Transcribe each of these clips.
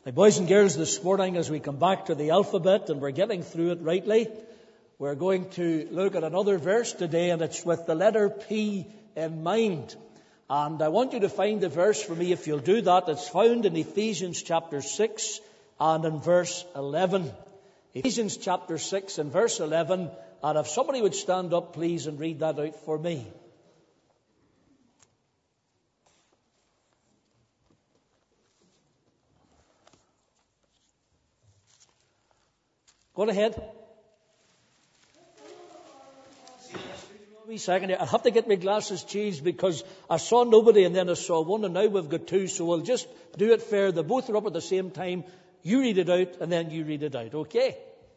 Now, boys and girls, this morning as we come back to the alphabet and we're getting through it rightly, we're going to look at another verse today, and it's with the letter P in mind. And I want you to find the verse for me if you'll do that. It's found in Ephesians chapter 6 and in verse 11. Ephesians chapter 6 and verse 11. And if somebody would stand up, please, and read that out for me. Go on ahead. Wee second here. I have to get my glasses changed because I saw nobody and then I saw one, and now we've got two, so we'll just do it fair. They both are up at the same time. You read it out and then you read it out, okay?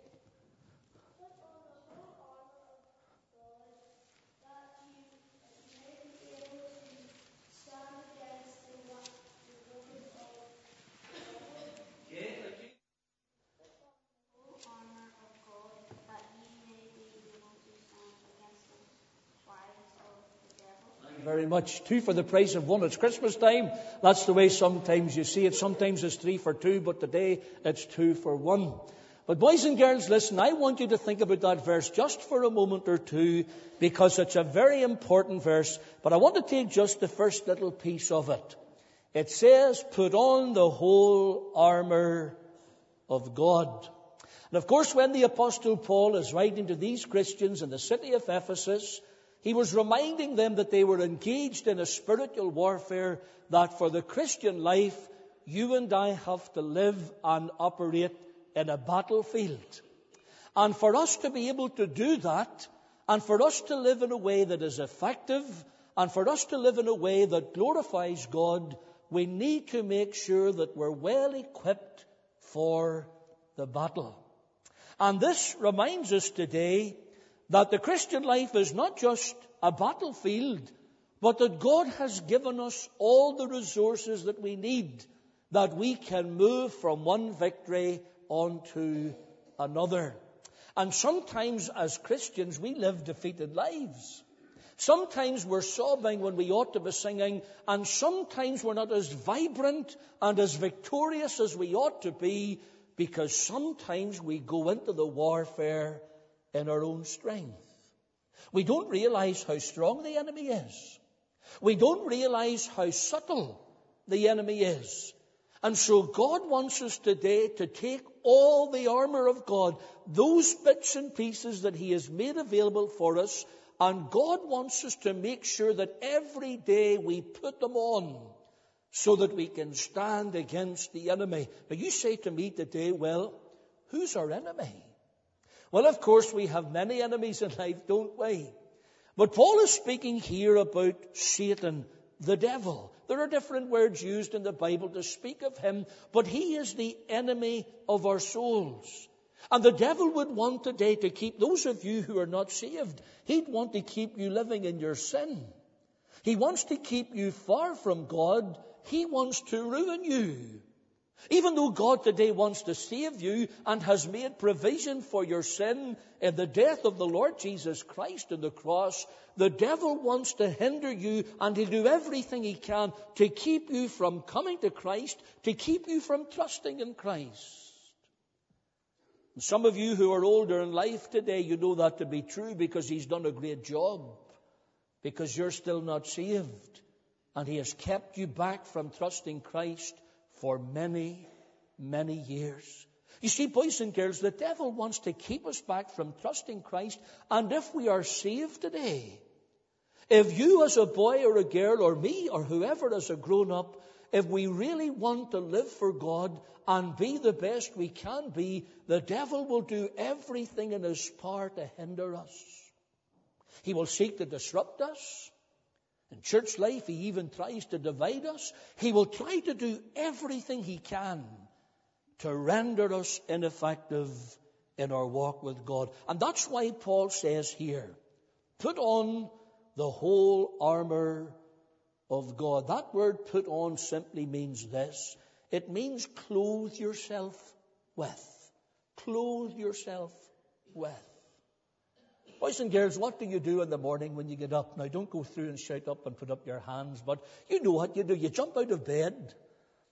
Very much. 2 for the price of 1. It's Christmas time. That's the way sometimes you see it. Sometimes it's 3 for 2, but today it's 2 for 1. But boys and girls, listen, I want you to think about that verse just for a moment or two, because it's a very important verse. But I want to take just the first little piece of it. It says, put on the whole armor of God. And of course, when the Apostle Paul is writing to these Christians in the city of Ephesus, he was reminding them that they were engaged in a spiritual warfare, that for the Christian life, you and I have to live and operate in a battlefield. And for us to be able to do that, and for us to live in a way that is effective, and for us to live in a way that glorifies God, we need to make sure that we're well equipped for the battle. And this reminds us today that the Christian life is not just a battlefield, but that God has given us all the resources that we need, that we can move from one victory on to another. And sometimes as Christians we live defeated lives. Sometimes we're sobbing when we ought to be singing, and sometimes we're not as vibrant and as victorious as we ought to be, because sometimes we go into the warfare in our own strength. We don't realize how strong the enemy is. We don't realize how subtle the enemy is. And so God wants us today to take all the armor of God, those bits and pieces that He has made available for us, and God wants us to make sure that every day we put them on so that we can stand against the enemy. Now you say to me today, well, who's our enemy? Well, of course, we have many enemies in life, don't we? But Paul is speaking here about Satan, the devil. There are different words used in the Bible to speak of him, but he is the enemy of our souls. And the devil would want today to keep those of you who are not saved, he'd want to keep you living in your sin. He wants to keep you far from God. He wants to ruin you. Even though God today wants to save you and has made provision for your sin in the death of the Lord Jesus Christ on the cross, the devil wants to hinder you, and he'll do everything he can to keep you from coming to Christ, to keep you from trusting in Christ. And some of you who are older in life today, you know that to be true because he's done a great job, because you're still not saved, and he has kept you back from trusting Christ for many, many years. You see, boys and girls, the devil wants to keep us back from trusting Christ. And if we are saved today, if you as a boy or a girl or me or whoever as a grown-up, if we really want to live for God and be the best we can be, the devil will do everything in his power to hinder us. He will seek to disrupt us. In church life, he even tries to divide us. He will try to do everything he can to render us ineffective in our walk with God. And that's why Paul says here, put on the whole armor of God. That word put on simply means this. It means clothe yourself with. Clothe yourself with. Boys and girls, what do you do in the morning when you get up? Now, don't go through and shout up and put up your hands, but you know what you do. You jump out of bed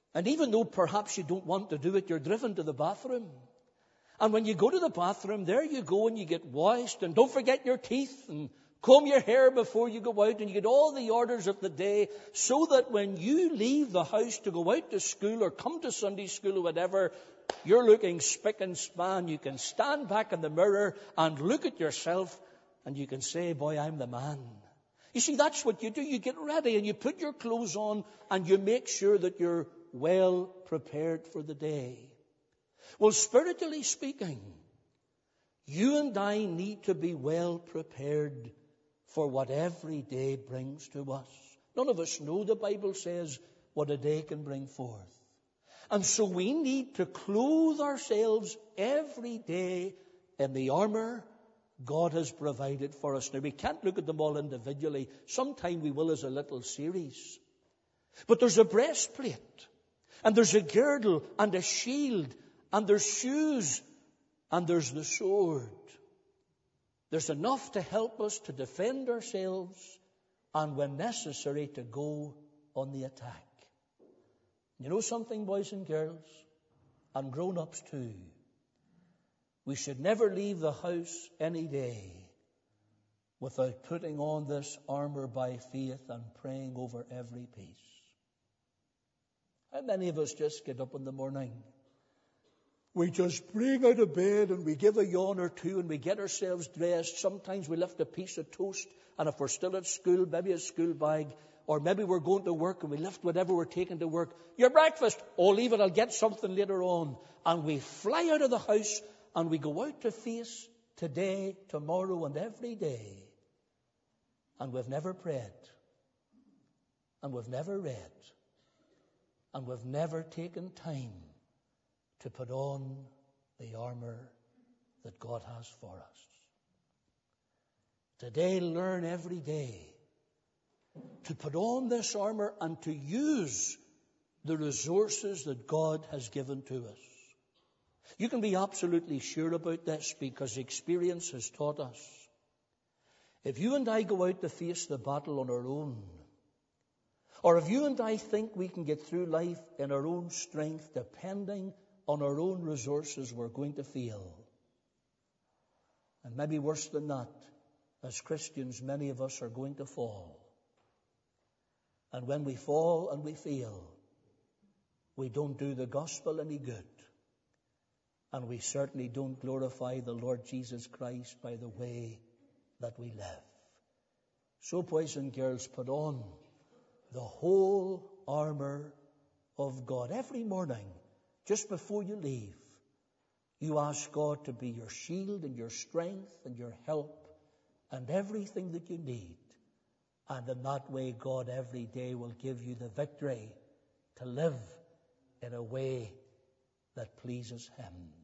And even though perhaps you don't want to do it, you're driven to the bathroom. And when you go to the bathroom, there you go and you get washed. And don't forget your teeth and comb your hair before you go out. And you get all the orders of the day so that when you leave the house to go out to school or come to Sunday school or whatever, you're looking spick and span. You can stand back in the mirror and look at yourself and you can say, boy, I'm the man. You see, that's what you do. You get ready and you put your clothes on and you make sure that you're well prepared for the day. Well, spiritually speaking, you and I need to be well prepared for what every day brings to us. None of us know, the Bible says, what a day can bring forth. And so we need to clothe ourselves every day in the armor God has provided for us. Now, we can't look at them all individually. Sometime we will as a little series. But there's a breastplate, and there's a girdle, and a shield, and there's shoes, and there's the sword. There's enough to help us to defend ourselves, and when necessary, to go on the attack. You know something, boys and girls, and grown-ups too? We should never leave the house any day without putting on this armor by faith and praying over every piece. How many of us just get up in the morning? We just spring out of bed and we give a yawn or two and we get ourselves dressed. Sometimes we lift a piece of toast, and if we're still at school, maybe a school bag, or maybe we're going to work and we lift whatever we're taking to work. Your breakfast, oh, leave it, I'll get something later on. And we fly out of the house and we go out to face today, tomorrow, and every day. And we've never prayed. And we've never read. And we've never taken time to put on the armor that God has for us. Today, learn every day to put on this armor and to use the resources that God has given to us. You can be absolutely sure about this because experience has taught us. If you and I go out to face the battle on our own, or if you and I think we can get through life in our own strength, depending on our own resources, we're going to fail. And maybe worse than that, as Christians, many of us are going to fall. And when we fall and we fail, we don't do the gospel any good. And we certainly don't glorify the Lord Jesus Christ by the way that we live. So, boys and girls, put on the whole armor of God. Every morning, just before you leave, you ask God to be your shield and your strength and your help and everything that you need. And in that way, God every day will give you the victory to live in a way that pleases Him.